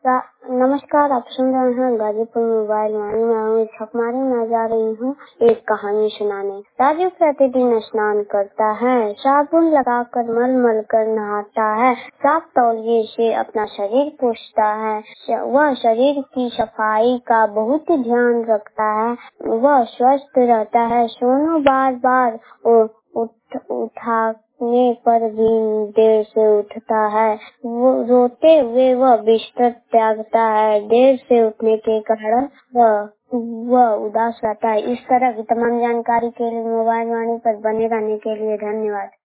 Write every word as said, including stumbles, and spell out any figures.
रा- नमस्कार, आप सुन रहे हैं गाजीपुर मोबाइल वाणी। मैं छपमारी में जा रही हूँ एक कहानी सुनाने। राजू प्रतिदिन स्नान करता है, साबुन लगाकर मल मल कर नहाता है, साफ तौलिए से अपना शरीर पोंछता है। वह शरीर की सफाई का बहुत ध्यान रखता है। वह स्वस्थ रहता है। सोनू बार बार उठ उठाने पर भी देर से उठता है। वो रोते हुए वह बिस्तर त्यागता है। देर से उठने के कारण वह वह उदास रहता है। इस तरह की तमाम जानकारी के लिए मोबाइल वाणी पर बने रहने के लिए धन्यवाद।